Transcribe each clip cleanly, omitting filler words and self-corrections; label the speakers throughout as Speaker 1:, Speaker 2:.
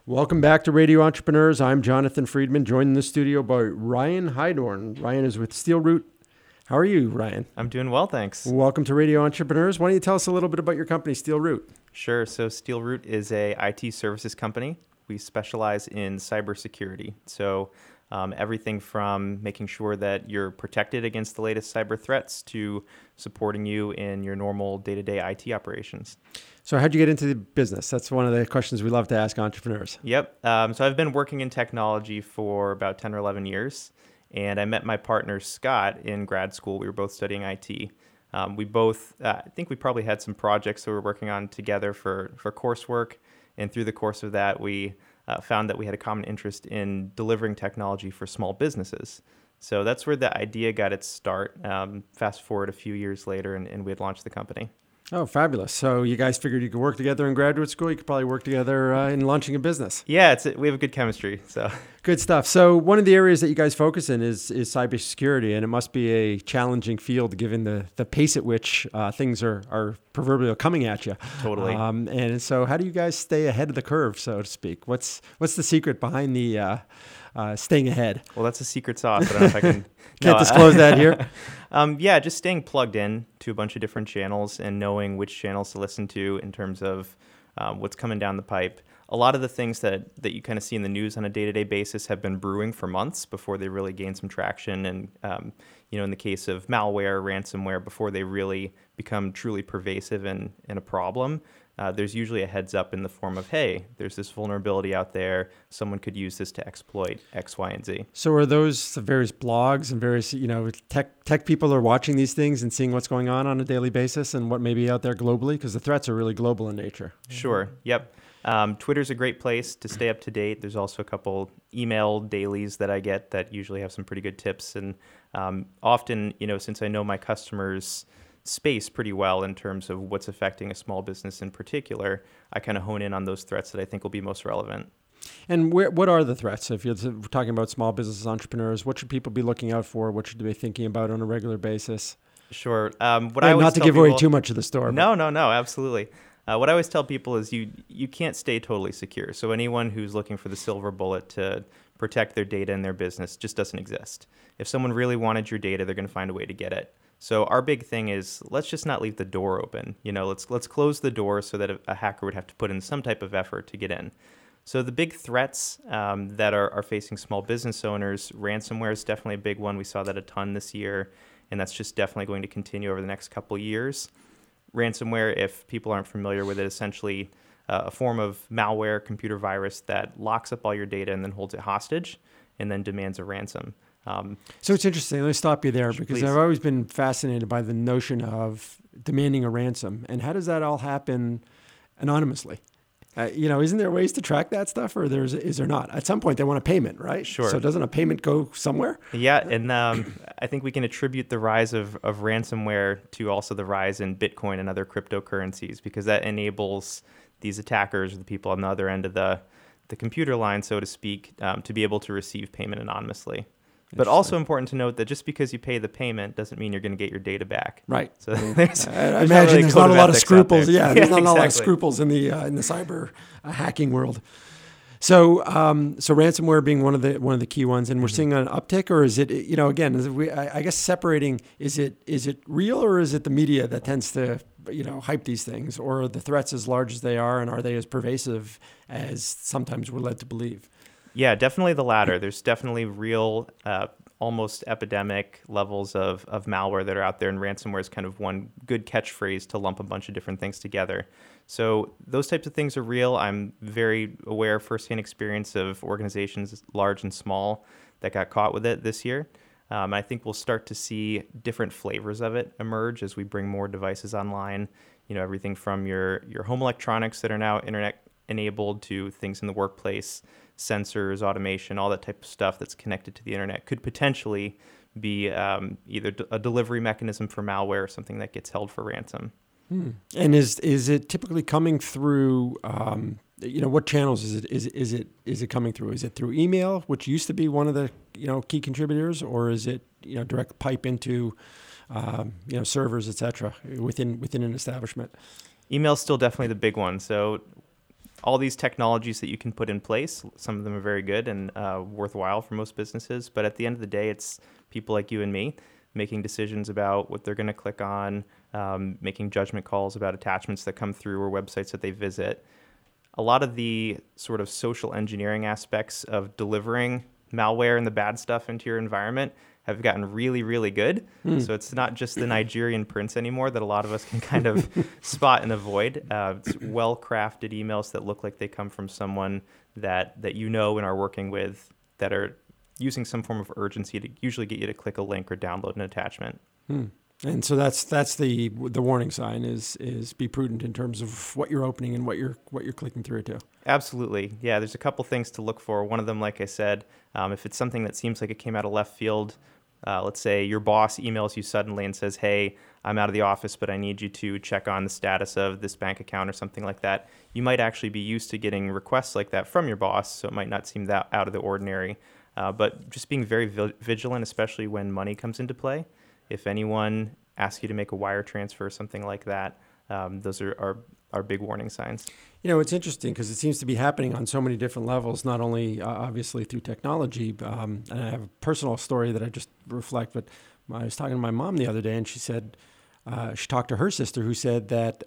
Speaker 1: Welcome back to Radio Entrepreneurs. I'm Jonathan Friedman, joined in the studio by Ryan Hydorn. Ryan is with SteelRoot. How are you, Ryan?
Speaker 2: I'm doing well, thanks.
Speaker 1: Welcome to Radio Entrepreneurs. Why don't you tell us a little bit about your company, SteelRoot?
Speaker 2: Sure. So SteelRoot is a IT services company. We specialize in cybersecurity. So everything from making sure that you're protected against the latest cyber threats to supporting you in your normal day-to-day IT operations.
Speaker 1: So how'd you get into the business? That's one of the questions we love to ask entrepreneurs.
Speaker 2: Yep. So I've been working in technology for about 10 or 11 years, and I met my partner, Scott, in grad school. We were both studying IT. We both, I think we probably had some projects that we were working on together for coursework, and through the course of that, we found that we had a common interest in delivering technology for small businesses. So that's where the idea got its start. Fast forward a few years later, and we had launched the company.
Speaker 1: Oh, fabulous. So you guys figured you could work together in graduate school. You could probably work together in launching a business.
Speaker 2: Yeah, we have a good chemistry. So
Speaker 1: good stuff. So one of the areas that you guys focus in is cybersecurity, and it must be a challenging field given the pace at which things are proverbially coming at you.
Speaker 2: Totally.
Speaker 1: And so how do you guys stay ahead of the curve, so to speak? What's the secret behind the staying ahead?
Speaker 2: Well, that's a secret sauce. I don't know if I can...
Speaker 1: Can't disclose that here?
Speaker 2: Yeah, just staying plugged in to a bunch of different channels and knowing which channels to listen to in terms of what's coming down the pipe. A lot of the things that you kind of see in the news on a day-to-day basis have been brewing for months before they really gain some traction. And, in the case of malware, ransomware, before they really become truly pervasive and a problem, there's usually a heads up in the form of, hey, there's this vulnerability out there. Someone could use this to exploit X, Y, and Z.
Speaker 1: So are those the various blogs and various, tech people are watching these things and seeing what's going on a daily basis and what may be out there globally? Because the threats are really global in nature.
Speaker 2: Sure. Yep. Twitter's a great place to stay up to date. There's also a couple email dailies that I get that usually have some pretty good tips. And often, since I know my customers' space pretty well in terms of what's affecting a small business in particular, I kind of hone in on those threats that I think will be most relevant. And
Speaker 1: what are the threats? If you're talking about small business entrepreneurs, what should people be looking out for? What should they be thinking about on a regular basis?
Speaker 2: Sure.
Speaker 1: Not to give away too much of the story.
Speaker 2: No, absolutely. What I always tell people is you can't stay totally secure. So anyone who's looking for the silver bullet to protect their data and their business just doesn't exist. If someone really wanted your data, they're going to find a way to get it. So our big thing is let's just not leave the door open. Let's close the door so that a hacker would have to put in some type of effort to get in. So the big threats that are facing small business owners, ransomware is definitely a big one. We saw that a ton this year, and that's just definitely going to continue over the next couple of years. Ransomware, if people aren't familiar with it, essentially a form of malware, computer virus that locks up all your data and then holds it hostage and then demands a ransom.
Speaker 1: So it's interesting. Let me stop you there because
Speaker 2: Please.
Speaker 1: I've always been fascinated by the notion of demanding a ransom. And how does that all happen anonymously? Isn't there ways to track that stuff or is there not? At some point, they want a payment, right?
Speaker 2: Sure.
Speaker 1: So doesn't a payment go somewhere?
Speaker 2: Yeah, and I think we can attribute the rise of ransomware to also the rise in Bitcoin and other cryptocurrencies because that enables these attackers, the people on the other end of the computer line, so to speak, to be able to receive payment anonymously. But also important to note that just because you pay the payment doesn't mean you're going to get your data back.
Speaker 1: Right.
Speaker 2: So
Speaker 1: I imagine there's not a lot of scruples. Yeah, there's not a lot of scruples in the cyber hacking world. So ransomware being one of the key ones, and we're seeing an uptick, or is it I guess separating is it real or is it the media that tends to hype these things, or are the threats as large as they are, and are they as pervasive as sometimes we're led to believe?
Speaker 2: Yeah, definitely the latter. There's definitely real, almost epidemic levels of malware that are out there, and ransomware is kind of one good catchphrase to lump a bunch of different things together. So those types of things are real. I'm very aware firsthand experience of organizations large and small that got caught with it this year. I think we'll start to see different flavors of it emerge as we bring more devices online. Everything from your home electronics that are now internet enabled to things in the workplace, sensors, automation, all that type of stuff that's connected to the internet could potentially be either a delivery mechanism for malware or something that gets held for ransom.
Speaker 1: And is it typically coming through? What channels is it coming through? Is it through email, which used to be one of the key contributors, or is it direct pipe into servers, et cetera, within an establishment?
Speaker 2: Email's still definitely the big one. So all these technologies that you can put in place. Some of them are very good and worthwhile for most businesses. But at the end of the day, it's people like you and me making decisions about what they're going to click on, making judgment calls about attachments that come through or websites that they visit. A lot of the sort of social engineering aspects of delivering malware and the bad stuff into your environment have gotten really, really good. So it's not just the Nigerian prince anymore that a lot of us can kind of spot and avoid. It's well-crafted emails that look like they come from someone that you know and are working with, that are using some form of urgency to usually get you to click a link or download an attachment.
Speaker 1: And so that's the warning sign is be prudent in terms of what you're opening and what you're clicking through to.
Speaker 2: Absolutely. Yeah, there's a couple things to look for. One of them, like I said, if it's something that seems like it came out of left field, let's say your boss emails you suddenly and says, hey, I'm out of the office, but I need you to check on the status of this bank account or something like that. You might actually be used to getting requests like that from your boss, so it might not seem that out of the ordinary. But just being very vigilant, especially when money comes into play. If anyone asks you to make a wire transfer or something like that, those are big warning signs.
Speaker 1: You know, it's interesting because it seems to be happening on so many different levels, not only obviously through technology. And I have a personal story that I just reflect, but I was talking to my mom the other day, and she said she talked to her sister, who said that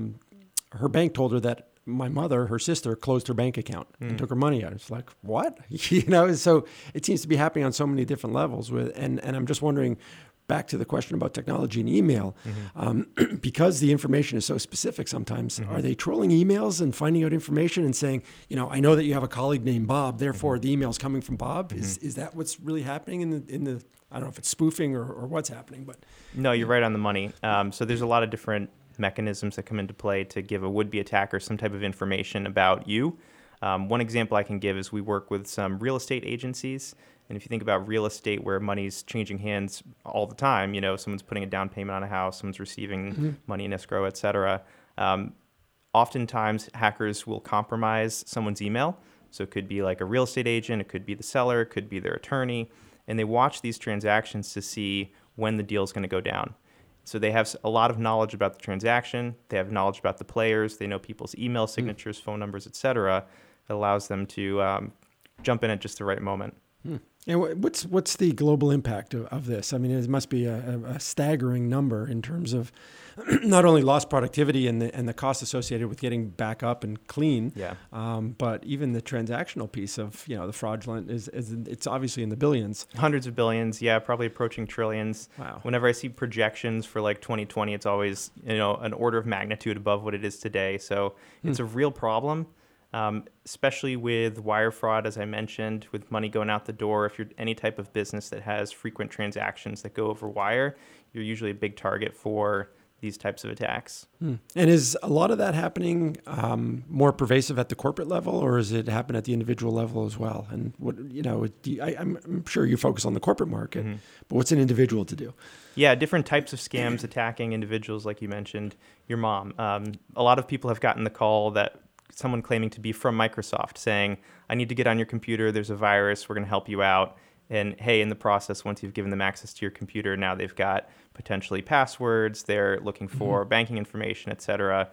Speaker 1: her bank told her that my mother, her sister, closed her bank account and took her money out. It's like, what? You know, so it seems to be happening on so many different levels. And I'm just wondering, back to the question about technology and email, because the information is so specific sometimes, are they trolling emails and finding out information and saying, you know, I know that you have a colleague named Bob, therefore the email's coming from Bob? Is that what's really happening in the I don't know if it's spoofing or what's happening, but...
Speaker 2: No, you're right on the money. So there's a lot of different mechanisms that come into play to give a would-be attacker some type of information about you. One example I can give is we work with some real estate agencies. And if you think about real estate where money's changing hands all the time, you know, someone's putting a down payment on a house, someone's receiving money in escrow, et cetera. Oftentimes, hackers will compromise someone's email. So it could be like a real estate agent, it could be the seller, it could be their attorney. And they watch these transactions to see when the deal is going to go down. So they have a lot of knowledge about the transaction. They have knowledge about the players. They know people's email signatures, phone numbers, et cetera. It allows them to jump in at just the right moment.
Speaker 1: And what's the global impact of this? I mean, it must be a staggering number in terms of not only lost productivity and the cost associated with getting back up and clean, but even the transactional piece of, you know, the fraudulent is it's obviously in the billions.
Speaker 2: Hundreds of billions, yeah, probably approaching trillions.
Speaker 1: Wow.
Speaker 2: Whenever I see projections for like 2020, it's always, you know, an order of magnitude above what it is today. So it's a real problem. Especially with wire fraud, as I mentioned, with money going out the door. If you're any type of business that has frequent transactions that go over wire, you're usually a big target for these types of attacks.
Speaker 1: And is a lot of that happening more pervasive at the corporate level, or is it happen at the individual level as well? And what, you know, I'm sure you focus on the corporate market, but what's an individual to do?
Speaker 2: Yeah, different types of scams attacking individuals, like you mentioned, your mom. A lot of people have gotten the call that someone claiming to be from Microsoft saying, I need to get on your computer, there's a virus, we're going to help you out. And hey, in the process, once you've given them access to your computer, now they've got potentially passwords, they're looking for banking information, et cetera.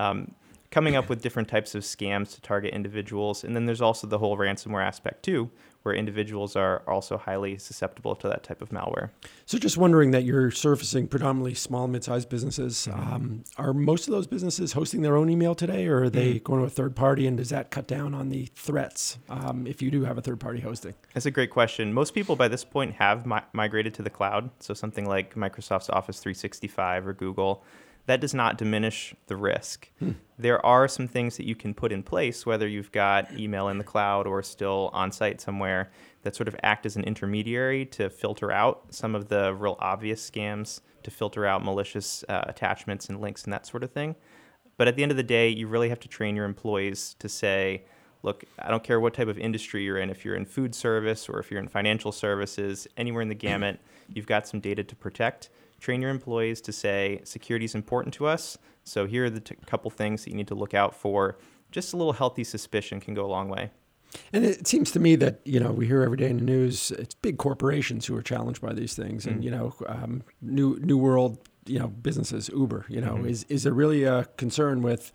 Speaker 2: Coming up with different types of scams to target individuals. And then there's also the whole ransomware aspect too, where individuals are also highly susceptible to that type of malware.
Speaker 1: So just wondering that you're surfacing predominantly small, mid-sized businesses. Are most of those businesses hosting their own email today, or are they going to a third party, and does that cut down on the threats if you do have a third party hosting?
Speaker 2: That's a great question. Most people by this point have migrated to the cloud. So something like Microsoft's Office 365 or Google. That does not diminish the risk. There are some things that you can put in place, whether you've got email in the cloud or still on site somewhere, that sort of act as an intermediary to filter out some of the real obvious scams, to filter out malicious attachments and links and that sort of thing. But at the end of the day, you really have to train your employees to say, look, I don't care what type of industry you're in. If you're in food service or if you're in financial services, anywhere in the gamut, you've got some data to protect. Train your employees to say, security is important to us, so here are the couple things that you need to look out for. Just a little healthy suspicion can go a long way.
Speaker 1: And it seems to me that, you know, we hear every day in the news, it's big corporations who are challenged by these things. And, you know, new world, you know, businesses, Uber, you know, is there really a concern with,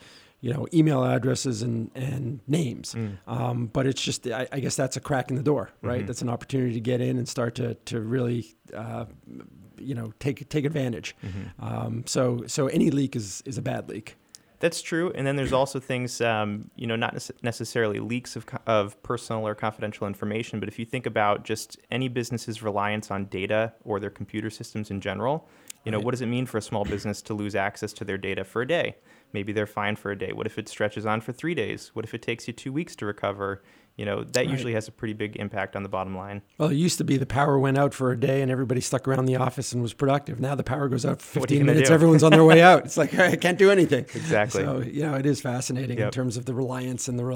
Speaker 1: email addresses and names. But it's just, I guess that's a crack in the door, right? That's an opportunity to get in and start to really, take advantage. So any leak is a bad leak.
Speaker 2: That's true. And then there's also things, not necessarily leaks of personal or confidential information, but if you think about just any business's reliance on data or their computer systems in general, what does it mean for a small business to lose access to their data for a day? Maybe they're fine for a day. What if it stretches on for 3 days? What if it takes you 2 weeks to recover? That usually has a pretty big impact on the bottom line.
Speaker 1: Well, it used to be the power went out for a day and everybody stuck around the office and was productive. Now the power goes out for 15 minutes. Everyone's on their way out. It's like, I can't do anything.
Speaker 2: Exactly.
Speaker 1: So, it is fascinating in terms of the reliance and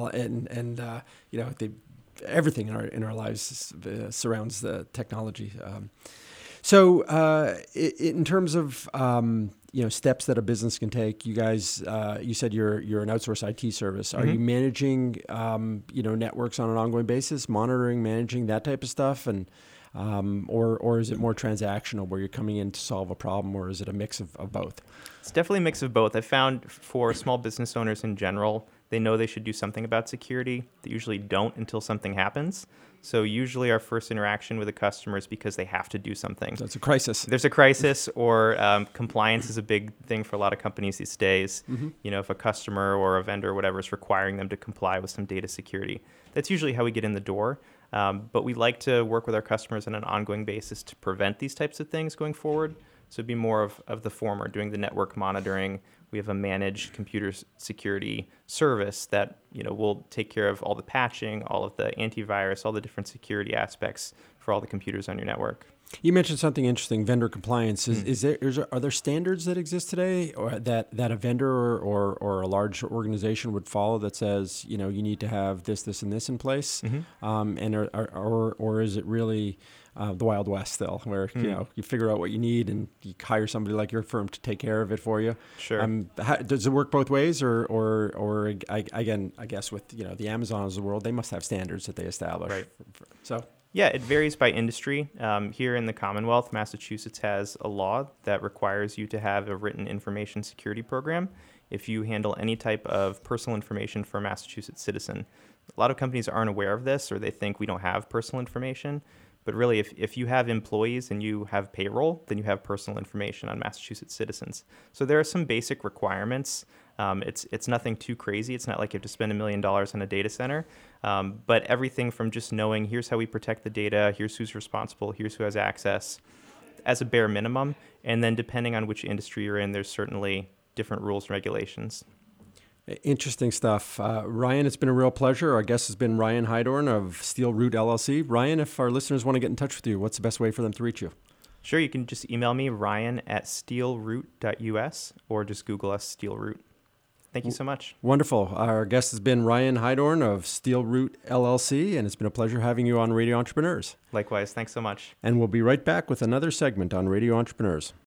Speaker 1: everything in our lives surrounds the technology. So in terms of steps that a business can take, you guys, you said you're an outsourced IT service. Are you managing networks on an ongoing basis, monitoring, managing that type of stuff, and or is it more transactional where you're coming in to solve a problem, or is it a mix of both?
Speaker 2: It's definitely a mix of both. I found for small business owners in general, they know they should do something about security. They usually don't until something happens. So usually our first interaction with a customer is because they have to do something.
Speaker 1: So it's a crisis.
Speaker 2: There's a crisis, or compliance is a big thing for a lot of companies these days. If a customer or a vendor or whatever is requiring them to comply with some data security, that's usually how we get in the door. But we like to work with our customers on an ongoing basis to prevent these types of things going forward. So it'd be more of the former, doing the network monitoring. We have a managed computer security service that will take care of all the patching, all of the antivirus, all the different security aspects for all the computers on your network.
Speaker 1: You mentioned something interesting, vendor compliance. Are there standards that exist today, or that a vendor or a large organization would follow that says you need to have this, and this in place, or is it really the Wild West still, where you figure out what you need and you hire somebody like your firm to take care of it for you?
Speaker 2: Sure.
Speaker 1: Does it work both ways, or again, I guess with the Amazons of the world, they must have standards that they establish.
Speaker 2: Right.
Speaker 1: So.
Speaker 2: Yeah, it varies by industry. Here in the Commonwealth, Massachusetts has a law that requires you to have a written information security program if you handle any type of personal information for a Massachusetts citizen. A lot of companies aren't aware of this, or they think we don't have personal information. But really, if you have employees and you have payroll, then you have personal information on Massachusetts citizens. So there are some basic requirements. It's nothing too crazy. It's not like you have to spend $1 million on a data center. But everything from just knowing here's how we protect the data, here's who's responsible, here's who has access, as a bare minimum. And then depending on which industry you're in, there's certainly different rules and regulations.
Speaker 1: Interesting stuff. Ryan, it's been a real pleasure. Our guest has been Ryan Hydorn of Steel Root LLC. Ryan, if our listeners want to get in touch with you, what's the best way for them to reach you?
Speaker 2: Sure, you can just email me, ryan@steelroot.us, or just Google us, Steel Root. Thank you so much.
Speaker 1: Wonderful. Our guest has been Ryan Hydorn of Steel Root LLC, and it's been a pleasure having you on Radio Entrepreneurs.
Speaker 2: Likewise. Thanks so much.
Speaker 1: And we'll be right back with another segment on Radio Entrepreneurs.